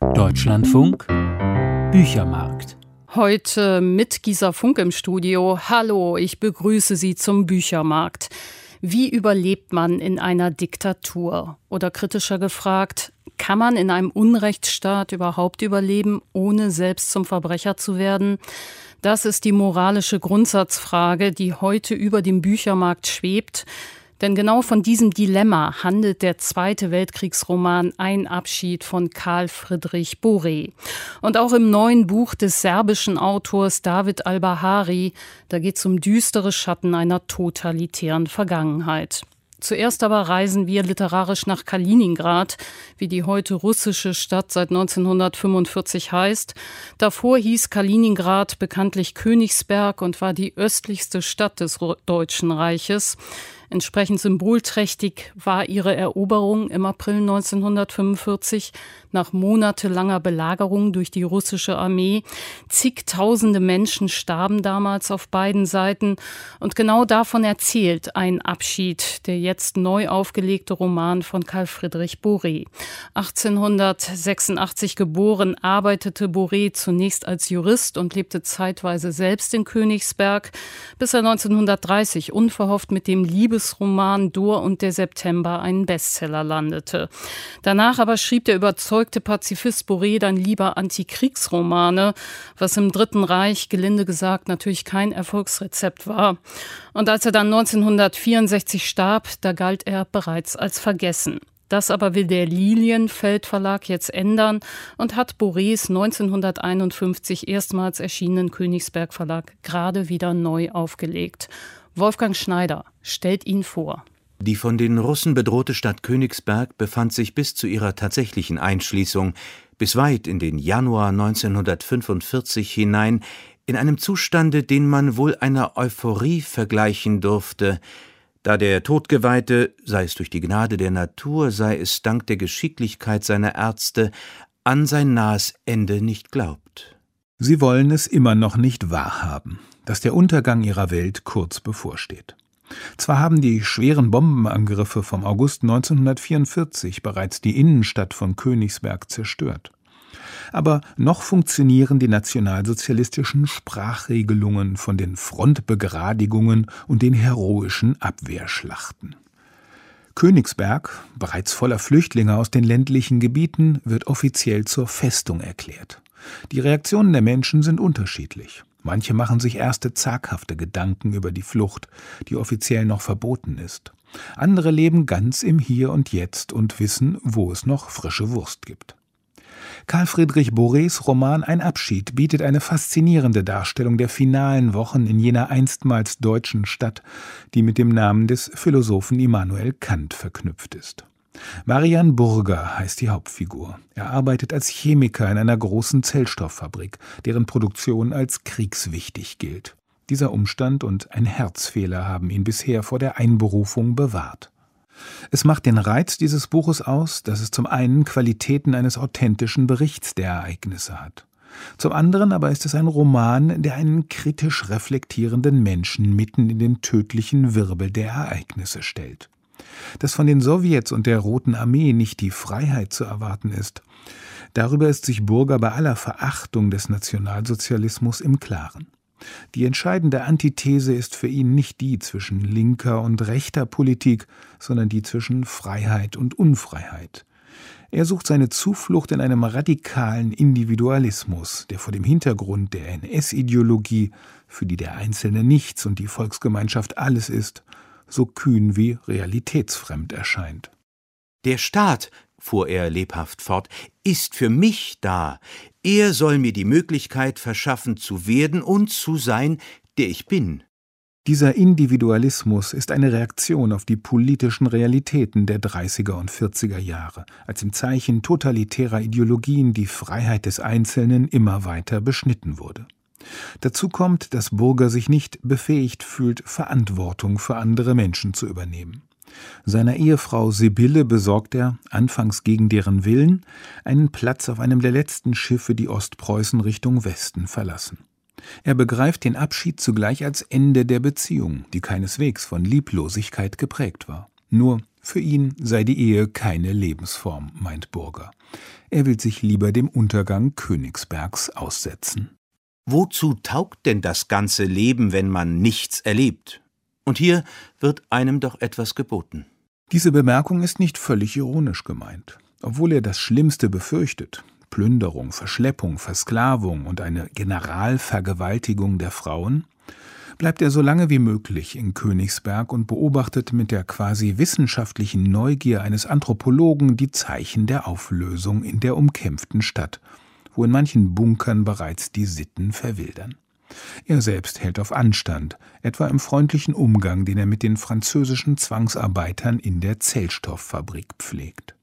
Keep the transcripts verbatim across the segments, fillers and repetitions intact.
Deutschlandfunk Büchermarkt. Heute mit Gisa Funk im Studio. Hallo, ich begrüße Sie zum Büchermarkt. Wie überlebt man in einer Diktatur? Oder kritischer gefragt, kann man in einem Unrechtsstaat überhaupt überleben, ohne selbst zum Verbrecher zu werden? Das ist die moralische Grundsatzfrage, die heute über dem Büchermarkt schwebt. Denn genau von diesem Dilemma handelt der zweite Weltkriegsroman Ein Abschied von Karl Friedrich Boré. Und auch im neuen Buch des serbischen Autors David Albahari, da geht es um düstere Schatten einer totalitären Vergangenheit. Zuerst aber reisen wir literarisch nach Kaliningrad, wie die heute russische Stadt seit neunzehnhundertfünfundvierzig heißt. Davor hieß Kaliningrad bekanntlich Königsberg und war die östlichste Stadt des Deutschen Reiches. Entsprechend symbolträchtig war ihre Eroberung im April neunzehnhundertfünfundvierzig nach monatelanger Belagerung durch die russische Armee. Zigtausende Menschen starben damals auf beiden Seiten. Und genau davon erzählt Ein Abschied, der jetzt neu aufgelegte Roman von Karl Friedrich Boré. achtzehnhundertsechsundachtzig geboren, arbeitete Boré zunächst als Jurist und lebte zeitweise selbst in Königsberg, bis er neunzehnhundertdreißig unverhofft mit dem Liebesroman Dor und der September einen Bestseller landete. Danach aber schrieb der überzeugte Pazifist Boré dann lieber Antikriegsromane, was im Dritten Reich, gelinde gesagt, natürlich kein Erfolgsrezept war. Und als er dann neunzehnhundertvierundsechzig starb, da galt er bereits als vergessen. Das aber will der Lilienfeld Verlag jetzt ändern und hat Borés neunzehnhunderteinundfünfzig erstmals erschienenen Königsberg Verlag gerade wieder neu aufgelegt. Wolfgang Schneider stellt ihn vor. Die von den Russen bedrohte Stadt Königsberg befand sich bis zu ihrer tatsächlichen Einschließung, bis weit in den Januar neunzehnhundertfünfundvierzig hinein, in einem Zustande, den man wohl einer Euphorie vergleichen durfte, da der Todgeweihte, sei es durch die Gnade der Natur, sei es dank der Geschicklichkeit seiner Ärzte, an sein nahes Ende nicht glaubt. Sie wollen es immer noch nicht wahrhaben, dass der Untergang ihrer Welt kurz bevorsteht. Zwar haben die schweren Bombenangriffe vom August neunzehnhundertvierundvierzig bereits die Innenstadt von Königsberg zerstört, aber noch funktionieren die nationalsozialistischen Sprachregelungen von den Frontbegradigungen und den heroischen Abwehrschlachten. Königsberg, bereits voller Flüchtlinge aus den ländlichen Gebieten, wird offiziell zur Festung erklärt. Die Reaktionen der Menschen sind unterschiedlich. Manche machen sich erste zaghafte Gedanken über die Flucht, die offiziell noch verboten ist. Andere leben ganz im Hier und Jetzt und wissen, wo es noch frische Wurst gibt. Karl Friedrich Borés Roman Ein Abschied bietet eine faszinierende Darstellung der finalen Wochen in jener einstmals deutschen Stadt, die mit dem Namen des Philosophen Immanuel Kant verknüpft ist. Marian Burger heißt die Hauptfigur. Er arbeitet als Chemiker in einer großen Zellstofffabrik, deren Produktion als kriegswichtig gilt. Dieser Umstand und ein Herzfehler haben ihn bisher vor der Einberufung bewahrt. Es macht den Reiz dieses Buches aus, dass es zum einen Qualitäten eines authentischen Berichts der Ereignisse hat. Zum anderen aber ist es ein Roman, der einen kritisch reflektierenden Menschen mitten in den tödlichen Wirbel der Ereignisse stellt. Dass von den Sowjets und der Roten Armee nicht die Freiheit zu erwarten ist, darüber ist sich Burger bei aller Verachtung des Nationalsozialismus im Klaren. Die entscheidende Antithese ist für ihn nicht die zwischen linker und rechter Politik, sondern die zwischen Freiheit und Unfreiheit. Er sucht seine Zuflucht in einem radikalen Individualismus, der vor dem Hintergrund der N S-Ideologie, für die der Einzelne nichts und die Volksgemeinschaft alles ist, so kühn wie realitätsfremd erscheint. Der Staat, fuhr er lebhaft fort, ist für mich da. Er soll mir die Möglichkeit verschaffen, zu werden und zu sein, der ich bin. Dieser Individualismus ist eine Reaktion auf die politischen Realitäten der dreißiger und vierziger Jahre, als im Zeichen totalitärer Ideologien die Freiheit des Einzelnen immer weiter beschnitten wurde. Dazu kommt, dass Burger sich nicht befähigt fühlt, Verantwortung für andere Menschen zu übernehmen. Seiner Ehefrau Sibylle besorgt er, anfangs gegen deren Willen, einen Platz auf einem der letzten Schiffe, die Ostpreußen Richtung Westen verlassen. Er begreift den Abschied zugleich als Ende der Beziehung, die keineswegs von Lieblosigkeit geprägt war. Nur Für ihn sei die Ehe keine Lebensform, meint Burger. Er will sich lieber dem Untergang Königsbergs aussetzen. Wozu taugt denn das ganze Leben, wenn man nichts erlebt? Und hier wird einem doch etwas geboten. Diese Bemerkung ist nicht völlig ironisch gemeint. Obwohl er das Schlimmste befürchtet, Plünderung, Verschleppung, Versklavung und eine Generalvergewaltigung der Frauen, bleibt er so lange wie möglich in Königsberg und beobachtet mit der quasi wissenschaftlichen Neugier eines Anthropologen die Zeichen der Auflösung in der umkämpften Stadt, wo in manchen Bunkern bereits die Sitten verwildern. Er selbst hält auf Anstand, etwa im freundlichen Umgang, den er mit den französischen Zwangsarbeitern in der Zellstofffabrik pflegt.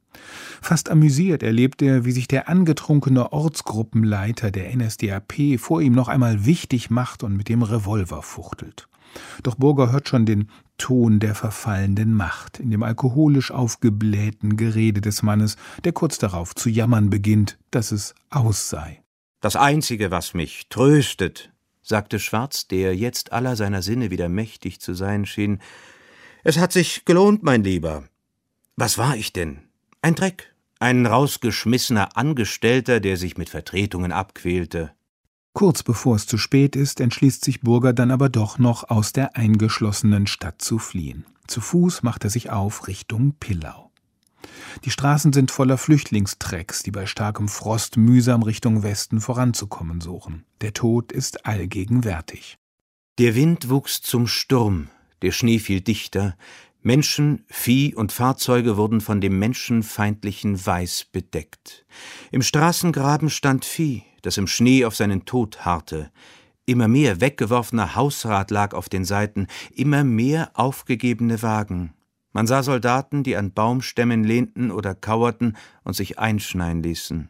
Fast amüsiert erlebt er, wie sich der angetrunkene Ortsgruppenleiter der N S D A P vor ihm noch einmal wichtig macht und mit dem Revolver fuchtelt. Doch Burger hört schon den Ton der verfallenden Macht in dem alkoholisch aufgeblähten Gerede des Mannes, der kurz darauf zu jammern beginnt, dass es aus sei. »Das Einzige, was mich tröstet«, sagte Schwarz, der jetzt aller seiner Sinne wieder mächtig zu sein schien, »es hat sich gelohnt, mein Lieber. Was war ich denn? Ein Dreck, ein rausgeschmissener Angestellter, der sich mit Vertretungen abquälte.« Kurz bevor es zu spät ist, entschließt sich Burger dann aber doch noch, aus der eingeschlossenen Stadt zu fliehen. Zu Fuß macht er sich auf Richtung Pillau. Die Straßen sind voller Flüchtlingstrecks, die bei starkem Frost mühsam Richtung Westen voranzukommen suchen. Der Tod ist allgegenwärtig. Der Wind wuchs zum Sturm, der Schnee fiel dichter, Menschen, Vieh und Fahrzeuge wurden von dem menschenfeindlichen Weiß bedeckt. Im Straßengraben stand Vieh, das im Schnee auf seinen Tod harrte. Immer mehr weggeworfener Hausrat lag auf den Seiten, immer mehr aufgegebene Wagen. Man sah Soldaten, die an Baumstämmen lehnten oder kauerten und sich einschneien ließen.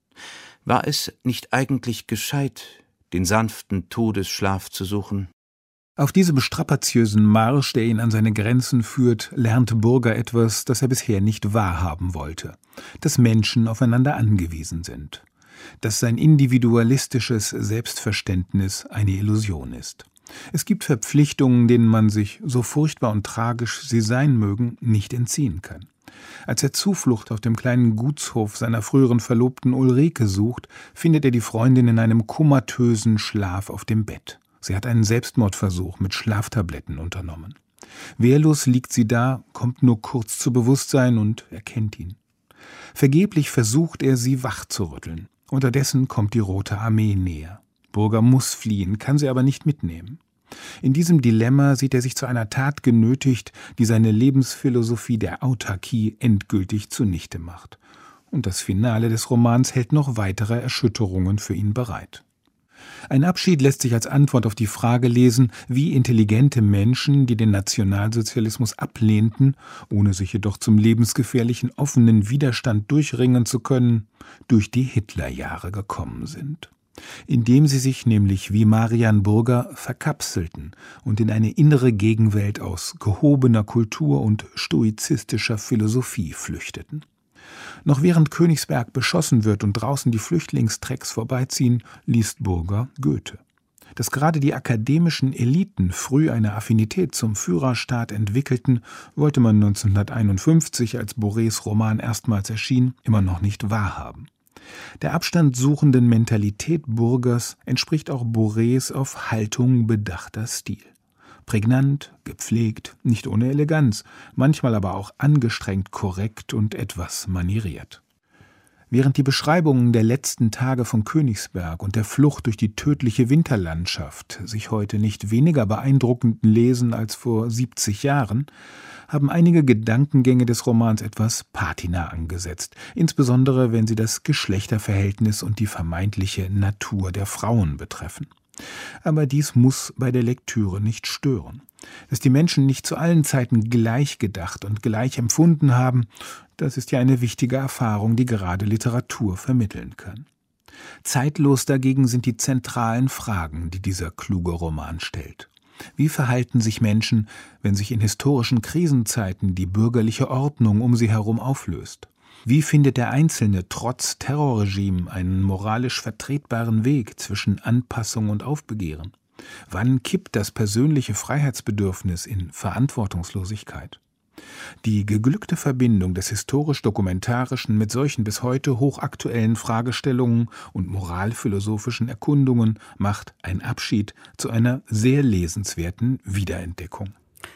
War es nicht eigentlich gescheit, den sanften Todesschlaf zu suchen? Auf diesem strapaziösen Marsch, der ihn an seine Grenzen führt, lernt Burger etwas, das er bisher nicht wahrhaben wollte: dass Menschen aufeinander angewiesen sind, dass sein individualistisches Selbstverständnis eine Illusion ist. Es gibt Verpflichtungen, denen man sich, so furchtbar und tragisch sie sein mögen, nicht entziehen kann. Als er Zuflucht auf dem kleinen Gutshof seiner früheren Verlobten Ulrike sucht, findet er die Freundin in einem komatösen Schlaf auf dem Bett. Sie hat einen Selbstmordversuch mit Schlaftabletten unternommen. Wehrlos liegt sie da, kommt nur kurz zu Bewusstsein und erkennt ihn. Vergeblich versucht er, sie wach zu rütteln. Unterdessen kommt die Rote Armee näher. Burger muss fliehen, kann sie aber nicht mitnehmen. In diesem Dilemma sieht er sich zu einer Tat genötigt, die seine Lebensphilosophie der Autarkie endgültig zunichte macht. Und das Finale des Romans hält noch weitere Erschütterungen für ihn bereit. Ein Abschied lässt sich als Antwort auf die Frage lesen, wie intelligente Menschen, die den Nationalsozialismus ablehnten, ohne sich jedoch zum lebensgefährlichen offenen Widerstand durchringen zu können, durch die Hitlerjahre gekommen sind. Indem sie sich nämlich wie Marian Burger verkapselten und in eine innere Gegenwelt aus gehobener Kultur und stoizistischer Philosophie flüchteten. Noch während Königsberg beschossen wird und draußen die Flüchtlingstrecks vorbeiziehen, liest Burger Goethe. Dass gerade die akademischen Eliten früh eine Affinität zum Führerstaat entwickelten, wollte man neunzehnhunderteinundfünfzig, als Borés Roman erstmals erschien, immer noch nicht wahrhaben. Der abstandsuchenden Mentalität Burgers entspricht auch Borés auf Haltung bedachter Stil. Prägnant, gepflegt, nicht ohne Eleganz, manchmal aber auch angestrengt korrekt und etwas manieriert. Während die Beschreibungen der letzten Tage von Königsberg und der Flucht durch die tödliche Winterlandschaft sich heute nicht weniger beeindruckend lesen als vor siebzig Jahren, haben einige Gedankengänge des Romans etwas Patina angesetzt, insbesondere wenn sie das Geschlechterverhältnis und die vermeintliche Natur der Frauen betreffen. Aber dies muss bei der Lektüre nicht stören. Dass die Menschen nicht zu allen Zeiten gleich gedacht und gleich empfunden haben, das ist ja eine wichtige Erfahrung, die gerade Literatur vermitteln kann. Zeitlos dagegen sind die zentralen Fragen, die dieser kluge Roman stellt. Wie verhalten sich Menschen, wenn sich in historischen Krisenzeiten die bürgerliche Ordnung um sie herum auflöst? Wie findet der Einzelne trotz Terrorregime einen moralisch vertretbaren Weg zwischen Anpassung und Aufbegehren? Wann kippt das persönliche Freiheitsbedürfnis in Verantwortungslosigkeit? Die geglückte Verbindung des historisch-dokumentarischen mit solchen bis heute hochaktuellen Fragestellungen und moralphilosophischen Erkundungen macht Ein Abschied zu einer sehr lesenswerten Wiederentdeckung.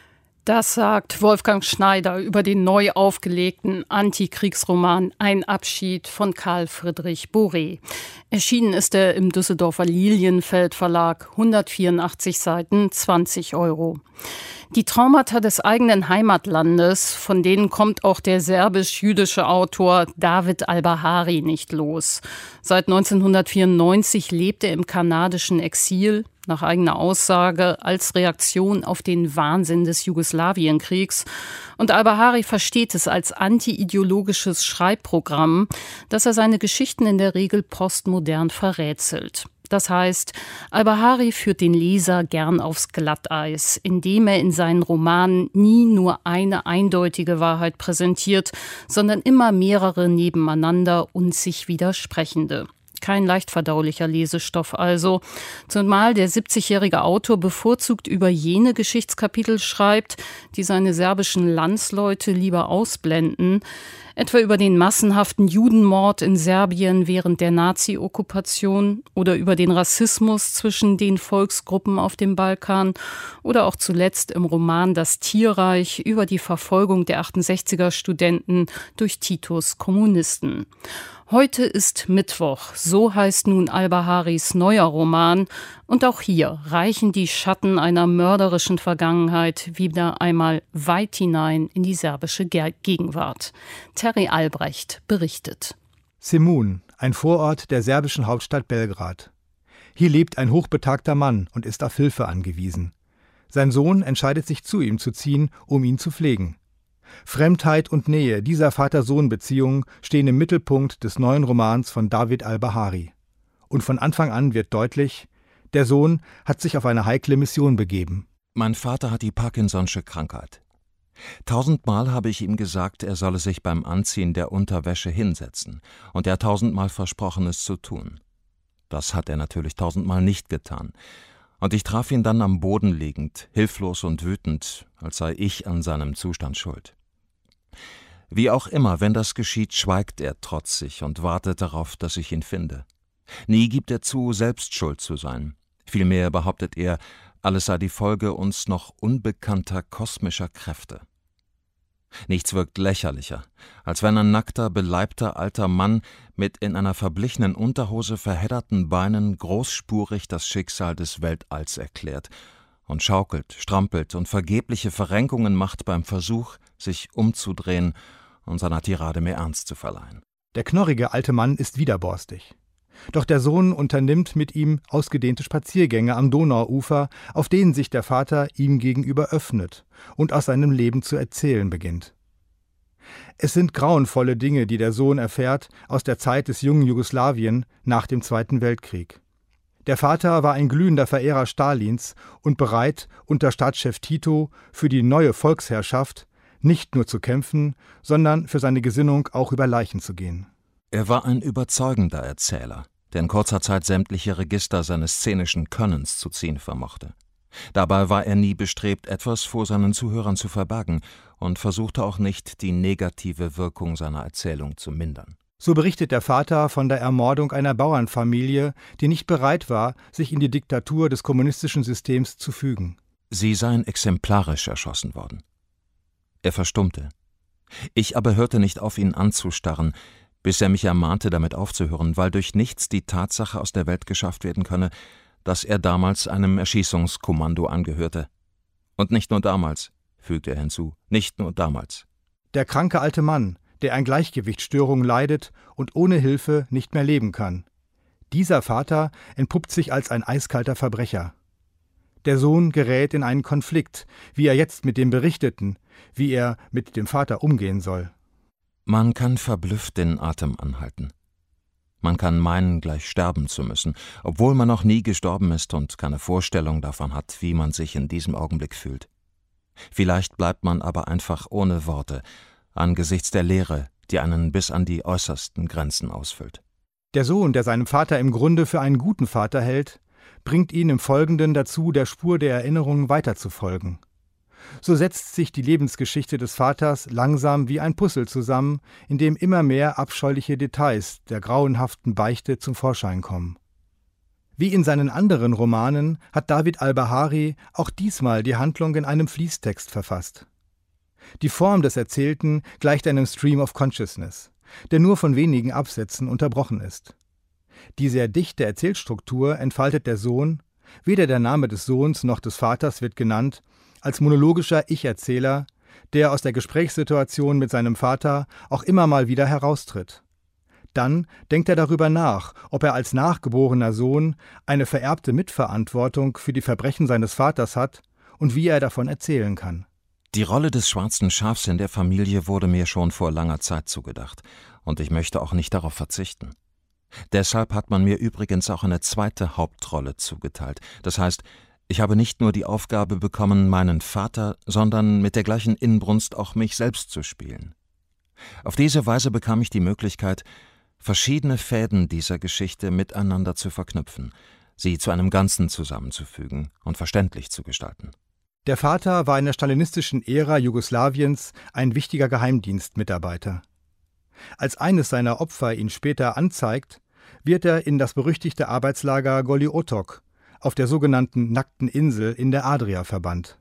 Das sagt Wolfgang Schneider über den neu aufgelegten Antikriegsroman Ein Abschied von Karl Friedrich Boré. Erschienen ist er im Düsseldorfer Lilienfeld Verlag, hundertvierundachtzig Seiten, zwanzig Euro. Die Traumata des eigenen Heimatlandes, von denen kommt auch der serbisch-jüdische Autor David Albahari nicht los. Seit neunzehnhundertvierundneunzig lebt er im kanadischen Exil, nach eigener Aussage als Reaktion auf den Wahnsinn des Jugoslawienkriegs. Und Albahari versteht es als anti-ideologisches Schreibprogramm, dass er seine Geschichten in der Regel postmodern verrätselt. Das heißt, Albahari führt den Leser gern aufs Glatteis, indem er in seinen Romanen nie nur eine eindeutige Wahrheit präsentiert, sondern immer mehrere nebeneinander und sich widersprechende. Kein leicht verdaulicher Lesestoff also, zumal der siebzigjährige Autor bevorzugt über jene Geschichtskapitel schreibt, die seine serbischen Landsleute lieber ausblenden, etwa über den massenhaften Judenmord in Serbien während der Nazi-Okkupation oder über den Rassismus zwischen den Volksgruppen auf dem Balkan oder auch zuletzt im Roman Das Tierreich über die Verfolgung der achtundsechziger Studenten durch Titos Kommunisten. Heute ist Mittwoch, so heißt nun Albaharis neuer Roman. Und auch hier reichen die Schatten einer mörderischen Vergangenheit wieder einmal weit hinein in die serbische Gegenwart. Terry Albrecht berichtet. Zemun, ein Vorort der serbischen Hauptstadt Belgrad. Hier lebt ein hochbetagter Mann und ist auf Hilfe angewiesen. Sein Sohn entscheidet sich, zu ihm zu ziehen, um ihn zu pflegen. Fremdheit und Nähe dieser Vater-Sohn-Beziehung stehen im Mittelpunkt des neuen Romans von David Albahari. Und von Anfang an wird deutlich, der Sohn hat sich auf eine heikle Mission begeben. Mein Vater hat die Parkinson'sche Krankheit. Tausendmal habe ich ihm gesagt, er solle sich beim Anziehen der Unterwäsche hinsetzen, und er hat tausendmal versprochen, es zu tun. Das hat er natürlich tausendmal nicht getan. Und ich traf ihn dann am Boden liegend, hilflos und wütend, als sei ich an seinem Zustand schuld. Wie auch immer, wenn das geschieht, schweigt er trotzig und wartet darauf, dass ich ihn finde. Nie gibt er zu, selbst schuld zu sein. Vielmehr behauptet er, alles sei die Folge uns noch unbekannter kosmischer Kräfte. Nichts wirkt lächerlicher, als wenn ein nackter, beleibter alter Mann mit in einer verblichenen Unterhose verhedderten Beinen großspurig das Schicksal des Weltalls erklärt und schaukelt, strampelt und vergebliche Verrenkungen macht beim Versuch, sich umzudrehen und seiner Tirade mehr Ernst zu verleihen. Der knorrige alte Mann ist widerborstig. Doch der Sohn unternimmt mit ihm ausgedehnte Spaziergänge am Donauufer, auf denen sich der Vater ihm gegenüber öffnet und aus seinem Leben zu erzählen beginnt. Es sind grauenvolle Dinge, die der Sohn erfährt aus der Zeit des jungen Jugoslawien nach dem Zweiten Weltkrieg. Der Vater war ein glühender Verehrer Stalins und bereit, unter Staatschef Tito für die neue Volksherrschaft nicht nur zu kämpfen, sondern für seine Gesinnung auch über Leichen zu gehen. Er war ein überzeugender Erzähler, der in kurzer Zeit sämtliche Register seines szenischen Könnens zu ziehen vermochte. Dabei war er nie bestrebt, etwas vor seinen Zuhörern zu verbergen und versuchte auch nicht, die negative Wirkung seiner Erzählung zu mindern. So berichtet der Vater von der Ermordung einer Bauernfamilie, die nicht bereit war, sich in die Diktatur des kommunistischen Systems zu fügen. Sie seien exemplarisch erschossen worden. Er verstummte. Ich aber hörte nicht auf, ihn anzustarren, bis er mich ermahnte, damit aufzuhören, weil durch nichts die Tatsache aus der Welt geschafft werden könne, dass er damals einem Erschießungskommando angehörte. Und nicht nur damals, fügte er hinzu, nicht nur damals. Der kranke alte Mann, der an Gleichgewichtsstörungen leidet und ohne Hilfe nicht mehr leben kann. Dieser Vater entpuppt sich als ein eiskalter Verbrecher. Der Sohn gerät in einen Konflikt, wie er jetzt mit dem Berichteten, wie er mit dem Vater umgehen soll. Man kann verblüfft den Atem anhalten. Man kann meinen, gleich sterben zu müssen, obwohl man noch nie gestorben ist und keine Vorstellung davon hat, wie man sich in diesem Augenblick fühlt. Vielleicht bleibt man aber einfach ohne Worte, angesichts der Leere, die einen bis an die äußersten Grenzen ausfüllt. Der Sohn, der seinen Vater im Grunde für einen guten Vater hält, bringt ihn im Folgenden dazu, der Spur der Erinnerungen weiterzufolgen. so setzt sich die Lebensgeschichte des Vaters langsam wie ein Puzzle zusammen, in dem immer mehr abscheuliche Details der grauenhaften Beichte zum Vorschein kommen. Wie in seinen anderen Romanen hat David al-Bahari auch diesmal die Handlung in einem Fließtext verfasst. Die Form des Erzählten gleicht einem Stream of Consciousness, der nur von wenigen Absätzen unterbrochen ist. Die sehr dichte Erzählstruktur entfaltet der Sohn, weder der Name des Sohns noch des Vaters wird genannt, als monologischer Ich-Erzähler, der aus der Gesprächssituation mit seinem Vater auch immer mal wieder heraustritt. Dann denkt er darüber nach, ob er als nachgeborener Sohn eine vererbte Mitverantwortung für die Verbrechen seines Vaters hat und wie er davon erzählen kann. Die Rolle des schwarzen Schafs in der Familie wurde mir schon vor langer Zeit zugedacht, und ich möchte auch nicht darauf verzichten. Deshalb hat man mir übrigens auch eine zweite Hauptrolle zugeteilt. Das heißt, ich habe nicht nur die Aufgabe bekommen, meinen Vater, sondern mit der gleichen Inbrunst auch mich selbst zu spielen. Auf diese Weise bekam ich die Möglichkeit, verschiedene Fäden dieser Geschichte miteinander zu verknüpfen, sie zu einem Ganzen zusammenzufügen und verständlich zu gestalten. Der Vater war in der stalinistischen Ära Jugoslawiens ein wichtiger Geheimdienstmitarbeiter. Als eines seiner Opfer ihn später anzeigt, wird er in das berüchtigte Arbeitslager Goli Otok auf der sogenannten Nackten Insel in der Adria verbannt.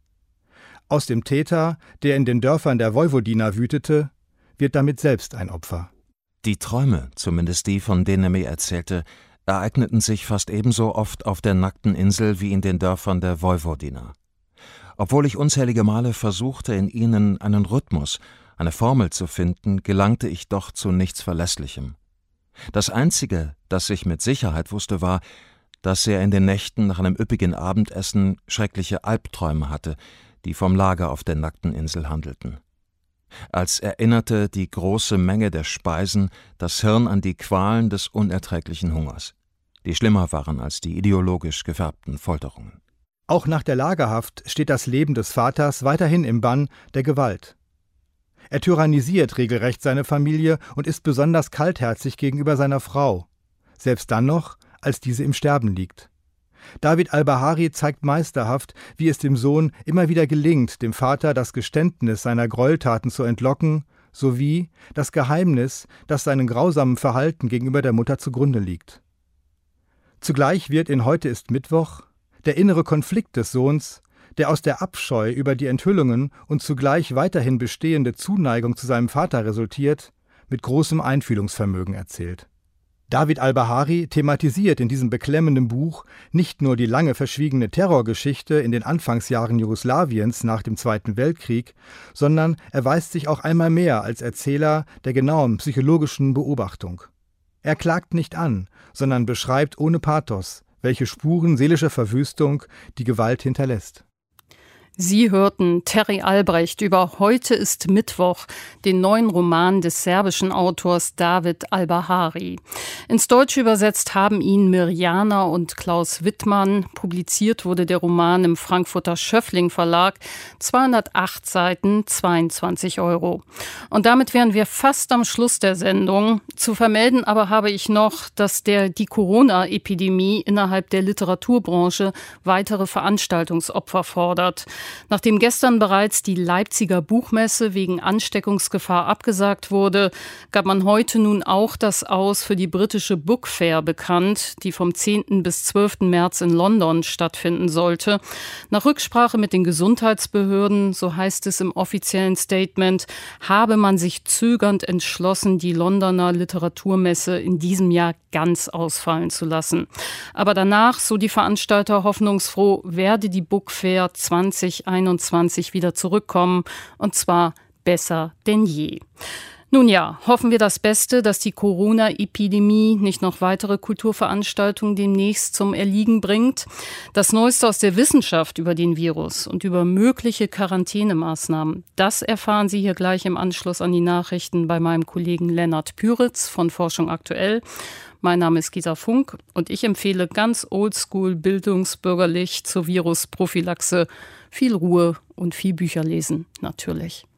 Aus dem Täter, der in den Dörfern der Vojvodina wütete, wird damit selbst ein Opfer. Die Träume, zumindest die, von denen er mir erzählte, ereigneten sich fast ebenso oft auf der Nackten Insel wie in den Dörfern der Vojvodina. Obwohl ich unzählige Male versuchte, in ihnen einen Rhythmus, eine Formel zu finden, gelangte ich doch zu nichts Verlässlichem. Das Einzige, das ich mit Sicherheit wusste, war, dass er in den Nächten nach einem üppigen Abendessen schreckliche Albträume hatte, die vom Lager auf der Nackten Insel handelten. Als erinnerte die große Menge der Speisen das Hirn an die Qualen des unerträglichen Hungers, die schlimmer waren als die ideologisch gefärbten Folterungen. Auch nach der Lagerhaft steht das Leben des Vaters weiterhin im Bann der Gewalt. Er tyrannisiert regelrecht seine Familie und ist besonders kaltherzig gegenüber seiner Frau, selbst dann noch, als diese im Sterben liegt. David al-Bahari zeigt meisterhaft, wie es dem Sohn immer wieder gelingt, dem Vater das Geständnis seiner Gräueltaten zu entlocken, sowie das Geheimnis, das seinem grausamen Verhalten gegenüber der Mutter zugrunde liegt. Zugleich wird in Heute ist Mittwoch der innere Konflikt des Sohns, der aus der Abscheu über die Enthüllungen und zugleich weiterhin bestehende Zuneigung zu seinem Vater resultiert, mit großem Einfühlungsvermögen erzählt. David al-Bahari thematisiert in diesem beklemmenden Buch nicht nur die lange verschwiegene Terrorgeschichte in den Anfangsjahren Jugoslawiens nach dem Zweiten Weltkrieg, sondern erweist sich auch einmal mehr als Erzähler der genauen psychologischen Beobachtung. Er klagt nicht an, sondern beschreibt ohne Pathos, welche Spuren seelischer Verwüstung die Gewalt hinterlässt. Sie hörten Terry Albrecht über Heute ist Mittwoch, den neuen Roman des serbischen Autors David al-Bahari. Ins Deutsche übersetzt haben ihn Mirjana und Klaus Wittmann. Publiziert wurde der Roman im Frankfurter Schöffling Verlag. zweihundertacht Seiten, zweiundzwanzig Euro. Und damit wären wir fast am Schluss der Sendung. Zu vermelden aber habe ich noch, dass der die Corona-Epidemie innerhalb der Literaturbranche weitere Veranstaltungsopfer fordert. Nachdem gestern bereits die Leipziger Buchmesse wegen Ansteckungsgefahr abgesagt wurde, gab man heute nun auch das Aus für die britische Book Fair bekannt, die vom zehnten bis zwölften März in London stattfinden sollte. Nach Rücksprache mit den Gesundheitsbehörden, so heißt es im offiziellen Statement, habe man sich zögernd entschlossen, die Londoner Literaturmesse in diesem Jahr ganz ausfallen zu lassen. Aber danach, so die Veranstalter hoffnungsfroh, werde die Book Fair zwanzig einundzwanzig wieder zurückkommen, und zwar besser denn je. Nun ja, hoffen wir das Beste, dass die Corona-Epidemie nicht noch weitere Kulturveranstaltungen demnächst zum Erliegen bringt. Das Neueste aus der Wissenschaft über den Virus und über mögliche Quarantänemaßnahmen, das erfahren Sie hier gleich im Anschluss an die Nachrichten bei meinem Kollegen Lennart Püritz von Forschung aktuell. Mein Name ist Gisa Funk und ich empfehle ganz oldschool bildungsbürgerlich zur Virusprophylaxe viel Ruhe und viel Bücher lesen, natürlich.